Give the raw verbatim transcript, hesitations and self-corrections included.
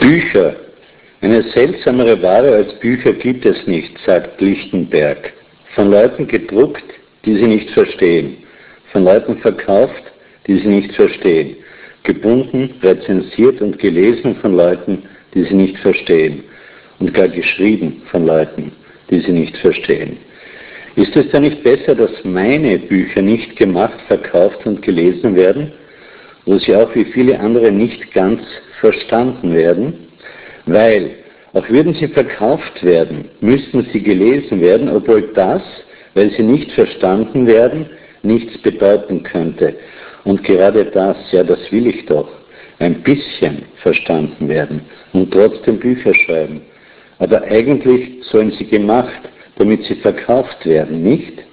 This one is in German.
Bücher. Eine seltsamere Ware als Bücher gibt es nicht, sagt Lichtenberg. Von Leuten gedruckt, die sie nicht verstehen. Von Leuten verkauft, die sie nicht verstehen. Gebunden, rezensiert und gelesen von Leuten, die sie nicht verstehen. Und gar geschrieben von Leuten, die sie nicht verstehen. Ist es dann nicht besser, dass meine Bücher nicht gemacht, verkauft und gelesen werden, wo sie auch wie viele andere nicht ganz verstanden werden? Weil, auch würden sie verkauft werden, müssten sie gelesen werden, obwohl das, weil sie nicht verstanden werden, nichts bedeuten könnte. Und gerade das, ja, das will ich doch, ein bisschen verstanden werden und trotzdem Bücher schreiben. Aber eigentlich sollen sie gemacht, damit sie verkauft werden, nicht?